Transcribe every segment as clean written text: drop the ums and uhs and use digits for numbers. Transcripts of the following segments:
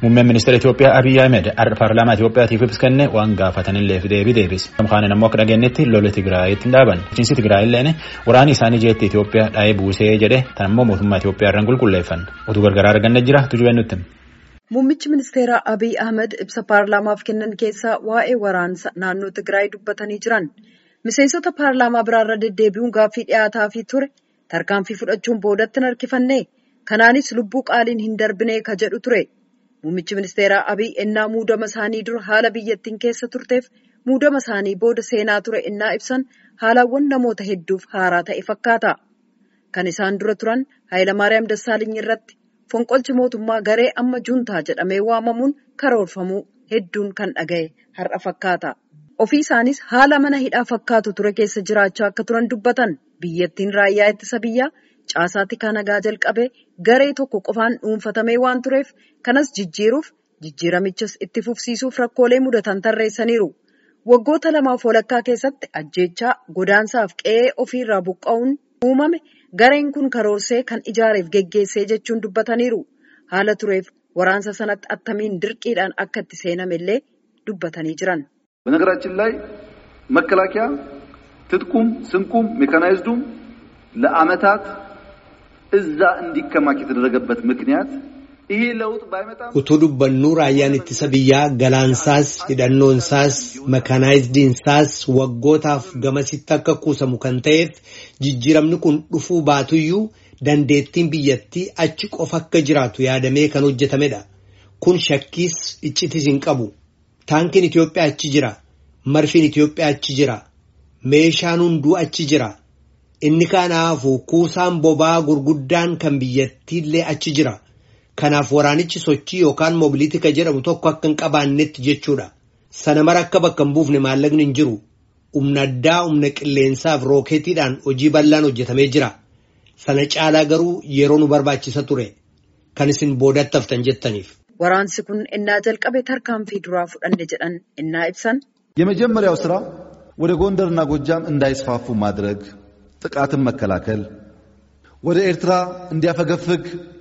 Muummeen ministeera Itoophiyaa Abiy Ahmed paarlaamaa Itoophiyaatiif ibsa kenne waan gaafatanillee deebise. Kan ammoo akka dhageenyetti lola Tigraayitti dhaaban. Bulchiinsi Tigraay illee waraanni isaanii jeetti Itoophiyaa dhaa'ee buusee jedhe tan ammoo mootummaa Itoophiyaa irraan qulqulleeffan. Oduu gargaraa arganne jira tujubeen nutti. Muummichi ministeera Abiy Ahmed ibsa paarlaamaaf kennan keessaa waa'ee waraansa naannoo Tigraay dubbatanii jiran. Miseensota paarlaamaa biraarra deddeebi'uun gaaffii dhiyaataafii ture tarkaanfii fudhachuun boodatti hin harkifannee kanaanis lubbuu qaaliin hin darbinee ka jedhu ture. Muummichi ministeeraa Abiy ennaa muudama isaanii dura haala biyyattiin keessa turteef muudama isaanii booda seenaa ture ennaa ibsan haalawwan namoota hedduuf haaraa ta'e fakkaata. Kan isaan dura turan Hayilamaariyaam Dassaaliny irratti fonqolchi mootummaa garee amma juntaa jedhamee waamamuun karoorfamuu hedduun kan dhaga'e har'a fakkaata. Ofii isaanis haala mana hidhaa fakkaatu ture keessa jiraachaa akka turan dubbatan biyyattiin raayyaa ittisa biyyaa caasaatti kan nagaa jalqabee garee tokko qofaan dhuunfatamee waan tureef kanas jijjiiruuf jijjiiramichas itti fufsiisuuf rakkoolee mudatan tarreessaniiru. Waggoota 2 walakkaa keessatti ajjeechaa godaansaaf qe'ee ofiirraa buqqa'uun uumame gareen kun karoorsee kan ijaareef geggeessee jechuun dubbataniiru. Haala tureef waraansa sanatti attamiin dirqiidhaan akka itti seenamellee dubbatanii jiran. በነገራችን ላይ መከላከያ ትጥቁም ስንቁም ሜካናይዝዱም ለአመታት እዛ እንዲከማች የተደረገበት ምክንያት ይሄ ለውጥ ባይመጣም utuu dubbannu raayyaan ittisa biyyaa galaansaas hidhannoonsaas mekaanaayizdiinsaas waggootaaf gamasitti akka kuusamu kan ta'eef jijjiiramni kun dhufuu baatuyyuu dandeettiin biyyattii achi qofa akka jiraatu yaadamee kan hojjetamedha. Kun shakkiis iccitis hin qabu. Taankiin Itoophiyaa achi jira. Marfiin Itoophiyaa achi jira. Meeshaan hunduu achi jira. Inni kanaafuu kuusaan bobaa gurguddaan kan biyyattiillee achi jira. Kanaaf waraanichi sochii yookaan moobiliitika jedhamu tokko akka hin qabaannetti jechuudha. Sana mara akka bakka hin buufne maallaqni hin jiru. Humna addaa humna qilleensaaf rookeetiidhaan hojii bal'aan hojjetamee jira. Sana caalaa garuu yeroo nu barbaachisa ture. Kan isin boodatti haftan jettaniif. Waraansi kun ennaa jalqabe tarkaanfii duraa fudhanne jedhan ennaa ibsan. የመጀመሪያው ስራ ወደ ጎንደርና ጎጃም እንዳይስፋፉ ማድረግ ጥቃትን መከላከል ወደ ኤርትራ እንዲያፈገፍግ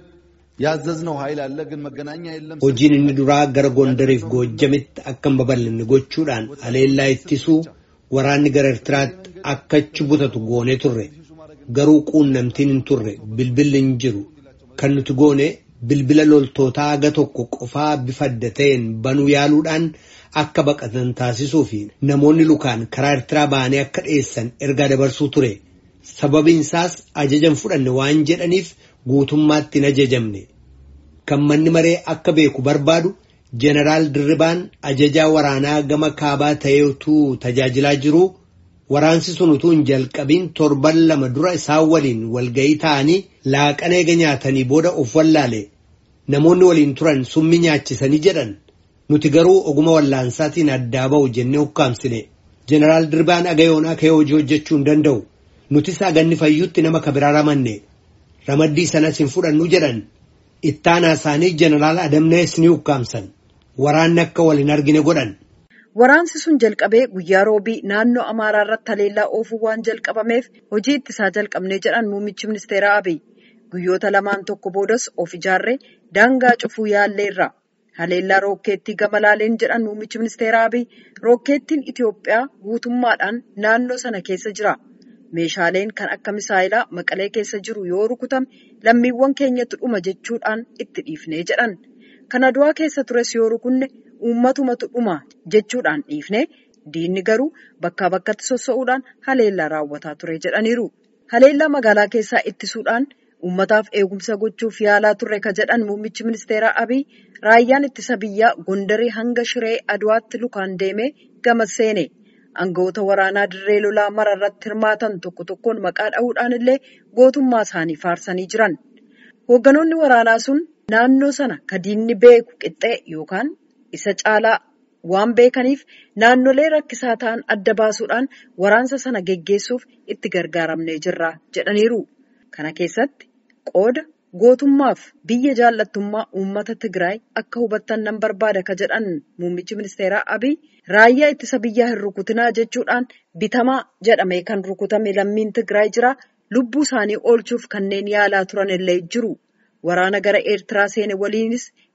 ያዘዝነው ኃይል አለ ግን መገናኛ የለም hojiin inni duraa gara Gondariif Goojjamitti akka hin babal'anne gochuudhaan aleellaa ittisuu waraanni gara Eertiraatti akka achi butatu goonee turre garuu quunnamtiin hin turre bilbilli hin jiru kan nuti goone bilbila loltootaa aga tokko qofaa bifa adda ta'een banuu yaaluudhaan akka baqatan taasisuu fi namoonni lukaan karaa Eertiraa ba'anii akka dheessan ergaa dabarsuu ture. Sababiin isaas ajajan fudhanne waan jedhaniif guutummaatti hin ajajamne. Kan manni maree akka beeku barbaadu Jeneraal Dirribaan ajajaa waraanaa gama kaabaa ta'eetu tajaajilaa jiru. Waraansi sun utuu hin jalqabiin 7 dura isaan waliin walga'ii ta'anii laaqana eega nyaatanii booda of wallaale. Namoonni waliin turan summi nyaachisanii jedhan. Nuti garuu oguma wallaansaatiin addaa ba'u jennee hukkaamsine. Jeneraal Dirribaan agayoon akka hojii hojjechuu hin danda'u. Nutis aganni fayyutti nama kabiraa ramanne. Ramaddii sanas hin fudhannu jedhan. Ittaanaa isaanii Jeneraal Adamnees ni hukkaamsan. Waraanni akka wal hin argine godhan. Waraansi sun jalqabee guyyaa roobii naannoo Amaaraa irratti haleellaa oofuu waan jalqabameef hojii ittisaa jalqabnee jedhan muummichi ministeeraa Abiy. Guyyoota 2 tokko boodas of ijaarree daangaa cufuu yaalleerra. Haleellaa rookeettii gama laaleen jedhan muummichi ministeeraa Abiy rookeettiin Itoophiyaa guutummaadhaan naannoo sana keessa jira. Meeshaaleen kan akka misaayilaa Maqalee keessa jiru yoo rukutame lammiiwwan keenyatti dhuma jechuudhaan itti dhiifnee jedhan. Kan Adwaa keessa tures yoo rukunne uummatumatu dhuma jechuudhaan dhiifnee diinni garuu bakkaa bakkatti sossa'uudhaan haleellaa raawwataa ture jedhaniiru. Haleellaa magaalaa keessaa ittisuudhaan uummataaf eegumsa gochuuf yaalaa turre ka jedhan muummichi ministeeraa Abiy raayyaan ittisa biyyaa Gondarii hanga Shiree Adwaatti lukaan deemee gama seene. Aangawoota waraanaa dirree lolaa mara irratti hirmaatan tokko tokkoon maqaa dha'uudhaan illee gootummaa isaanii faarsanii jiran. Hoogganoonni waraanaa sun naannoo sana ka diinni beeku qixxee yookaan isa caalaa waan beekaniif naannolee rakkisaa ta'an adda baasuudhaan waraansa sana geggeessuuf itti gargaaramnee jirra jedhaniiru. Kana keessatti qooda gootummaaf biyya jaallattummaa uummata Tigraay akka hubattan nan barbaada ka jedhan muummichi ministeeraa Abiy raayyaa ittisa biyyaa hin rukutinaa jechuudhaan bitamaa jedhamee kan rukutame lammiin Tigraay jira lubbuu isaanii oolchuuf kanneen yaalaa turan illee jiru. Waraana gara Eertiraa seene waliinis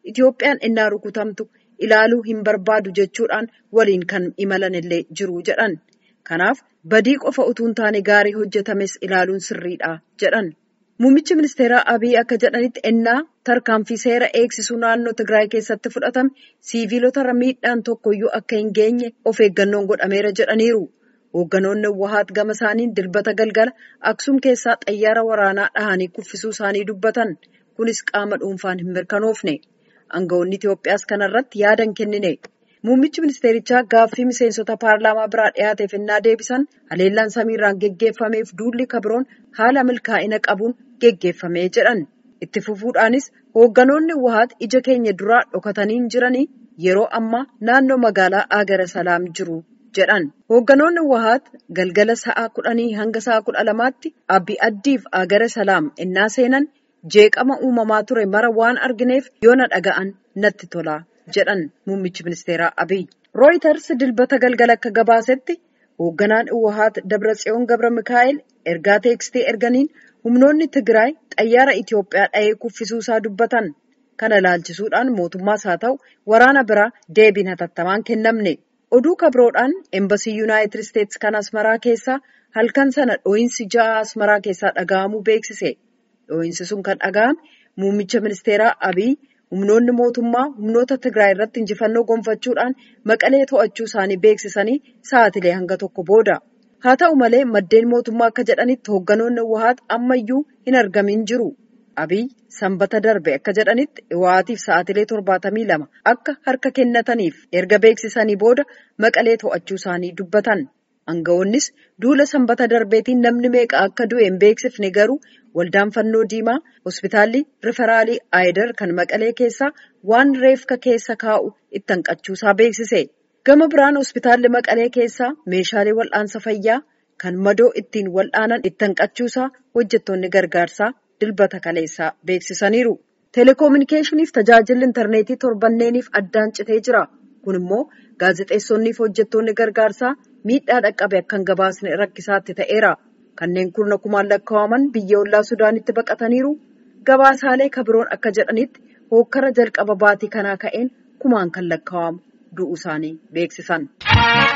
Itoophiyaan innaa rukutamtu ilaaluu hin barbaadu jechuudhaan waliin kan imalan illee jiru jedhan. Kanaaf badii qofa utuu hin taane gaarii hojjetames ilaaluun sirriidha jedhan. Muummichi ministeeraa Abiy akka jedhanitti innaa tarkaanfii seera eegsisuu naannoo Tigraay keessatti fudhatame siiviilota miidhaan tokkoyyuu akka hin geenye of eeggannoon godhameera jedhaniiru. Hoogganoonni Wahaat gama isaaniin dilbata galgala Aksum keessaa xayyaara waraanaa dhahanii kuffisuu isaanii dubbatan. Kunis qaama dhuunfaan hin mirkanoofne. Aangawoonni Itoophiyaas kanarratti yaada hin kennine. Muummichi ministeerichaa gaaffii miseensota paarlaamaa biraa dhiyaateef innaa deebisan haleellaan samiirraan geggeeffameef duulli kabiroon haala milkaa'ina qabuun geggeeffamee jedhan. Itti fufuudhaanis hoogganoonni Wahaat ija keenya duraa dhokatanii jiranii yeroo ammaa naannoo magaalaa Agara Salaam jiru jedhan. Hoogganoonni Wahaat galgala sa'a 10 hanga sa'a 12tti Abbi Addiif Agara Salaam innaa seenan jeeqama uumamaa ture mara waan argineef yoo na dhaga'an natti tola jedhan muummichi ministeeraa Abiy. Reuters dilbata galgala akka gabaasetti hoogganaan Wahaat Dabratsiyoon Gabra Mikaa'el ergaa teekstii erganiin humnoonni Tigraay xayyaara Itoophiyaa dhahee kuffisuu isaa dubbatan. Kana ilaalchisuudhaan mootummaas haa ta'u waraana biraa deebiin hatattamaan kennamne. Oduu kabroodhaan Embasii Yuunaayitid Isteetsi kan Asmaraa keessaa halkan sana dhooyinsi 6 Asmaraa keessaa dhaga'amuu beeksise. Dhooyinsi sun kan dhaga'ame muummicha ministeeraa Abiy humnoonni mootummaa humnoota Tigraay irratti injifannoo gonfachuudhaan Maqalee to'achuu isaanii beeksisanii sa'aatilee hanga tokko booda. Haa ta'u malee maddeen mootummaa akka jedhanitti hoogganoonni Wahaat ammayyuu hin argamin jiru. Abiy sanbata darbe akka jedhanitti Wahaatiif sa'aatilee 72 akka harka kennataniif erga beeksisanii booda Maqalee to'achuu isaanii dubbatan. Aangawoonnis duula sanbata darbeetiin namni meeqa akka du'e hin beeksifne garuu waldaan fannoo diimaa hospitaalli riferaalii Aayidar kan Maqalee keessaa waan reefka keessa kaa'u itti hanqachuusaa beeksise. Gama biraan hospitaalli Maqalee keessaa meeshaalee wal'aansa fayyaa kan madoo ittiin wal'aanan itti hanqachuusaa hojjettoonni gargaarsaa dilbata kaleessaa beeksisaniiru. Teleekoominikeeshiniif tajaajilli intarneetii torbanneeniif addaan citee jira. Kun immoo gaazexeessonniif hojjettoonni gargaarsaa miidhaa dhaqqabe akka hin gabaasne rakkisaatti ta'eera. Kanneen kurna kumaan lakkaa'aman biyya ollaa Sudaanitti baqataniiru. Gabaasaalee kabiroon akka jedhanitti hookkara jalqaba baatii kanaa ka'een kumaan kan lakkaa'amu du'uu isaanii beeksisan.